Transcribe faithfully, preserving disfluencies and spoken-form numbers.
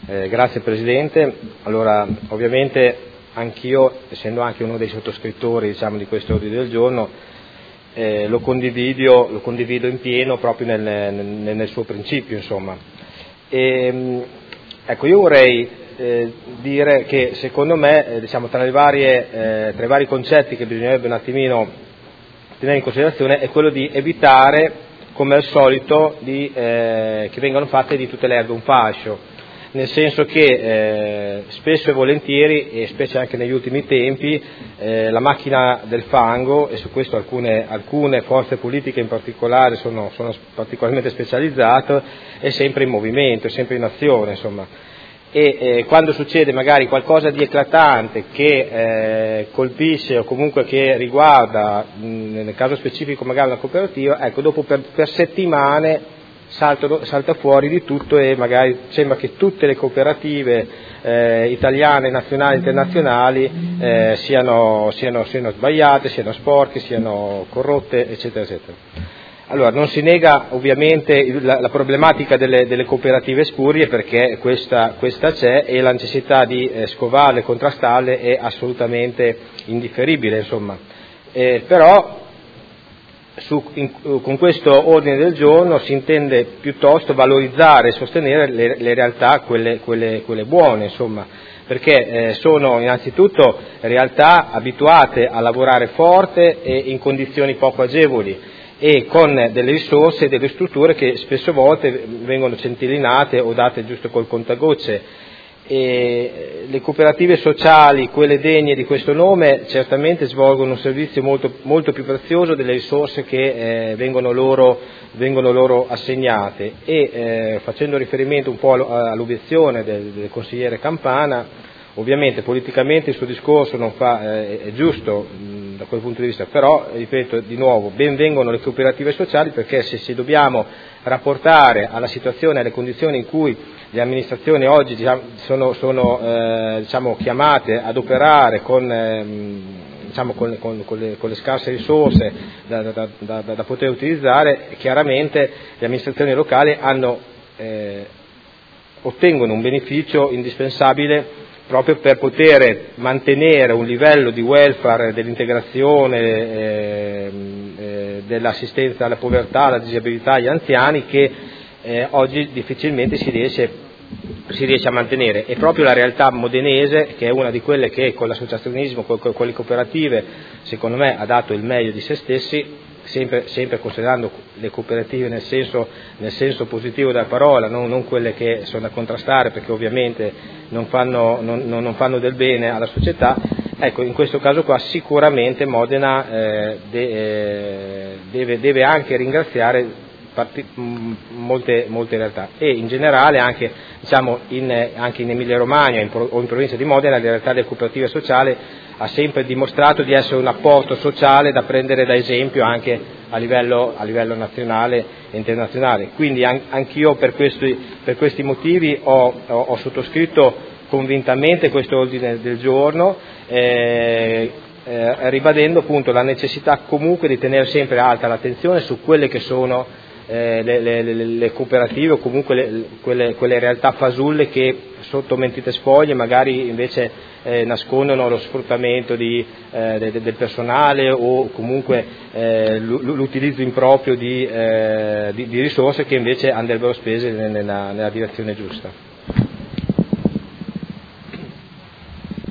Eh, grazie Presidente. Allora, ovviamente anch'io, essendo anche uno dei sottoscrittori diciamo, di questo ordine del giorno, eh, lo, condivido, lo condivido in pieno proprio nel, nel, nel suo principio. Insomma. E, ecco, io vorrei eh, dire che secondo me eh, diciamo, tra, le varie, eh, tra i vari concetti che bisognerebbe un attimino tenere in considerazione è quello di evitare, come al solito, di, eh, che vengano fatte di tutte le erbe un fascio. Nel senso che eh, spesso e volentieri, e specie anche negli ultimi tempi, eh, la macchina del fango, e su questo alcune, alcune forze politiche in particolare sono, sono particolarmente specializzate, è sempre in movimento, è sempre in azione, insomma. E eh, quando succede magari qualcosa di eclatante che eh, colpisce o comunque che riguarda, mh, nel caso specifico magari una cooperativa, ecco, dopo per, per settimane Salta, salta fuori di tutto e magari sembra che tutte le cooperative eh, italiane, nazionali, internazionali eh, siano, siano, siano sbagliate, siano sporche, siano corrotte, eccetera, eccetera. Allora, non si nega ovviamente la, la problematica delle, delle cooperative spurie, perché questa, questa c'è, e la necessità di eh, scovarle e contrastarle è assolutamente indifferibile, insomma. Eh, però Su, in, con questo ordine del giorno si intende piuttosto valorizzare e sostenere le, le realtà, quelle, quelle, quelle buone, insomma, perché eh, sono innanzitutto realtà abituate a lavorare forte e in condizioni poco agevoli e con delle risorse e delle strutture che spesso volte vengono centellinate o date giusto col contagocce. E le cooperative sociali, quelle degne di questo nome, certamente svolgono un servizio molto, molto più prezioso delle risorse che eh, vengono, loro, vengono loro assegnate e eh, facendo riferimento un po' all'obiezione del, del consigliere Campana, ovviamente politicamente il suo discorso non fa, eh, è giusto mh, da quel punto di vista, però ripeto di nuovo, ben vengono le cooperative sociali, perché se ci dobbiamo rapportare alla situazione, alle condizioni in cui le amministrazioni oggi diciamo, sono, sono eh, diciamo, chiamate ad operare con, eh, diciamo, con, con, con, le, con le scarse risorse da, da, da, da poter utilizzare, chiaramente le amministrazioni locali hanno, eh, ottengono un beneficio indispensabile proprio per poter mantenere un livello di welfare, dell'integrazione, eh, eh, dell'assistenza alla povertà, alla disabilità, agli anziani, che eh, oggi difficilmente si riesce, si riesce a mantenere. E proprio la realtà modenese, che è una di quelle che con l'associazionismo, con, con le cooperative, secondo me ha dato il meglio di se stessi, sempre, sempre considerando le cooperative nel senso, nel senso positivo della parola, non, non quelle che sono da contrastare, perché ovviamente non fanno, non, non fanno del bene alla società. Ecco, in questo caso qua sicuramente Modena eh, de, eh, deve, deve anche ringraziare parti, mh, molte, molte realtà, e in generale anche, diciamo, in, anche in Emilia Romagna in, o in provincia di Modena la realtà delle cooperative sociali ha sempre dimostrato di essere un apporto sociale da prendere da esempio anche a livello, a livello nazionale e internazionale. Quindi an, anch'io per questi, per questi motivi ho, ho, ho sottoscritto convintamente questo ordine del giorno, eh, eh, ribadendo appunto la necessità comunque di tenere sempre alta l'attenzione su quelle che sono eh, le, le, le, le cooperative o comunque le, quelle, quelle realtà fasulle che sotto mentite spoglie magari invece eh, nascondono lo sfruttamento di, eh, de, de, del personale o comunque eh, l'utilizzo improprio di, eh, di, di risorse che invece andrebbero spese nella, nella direzione giusta.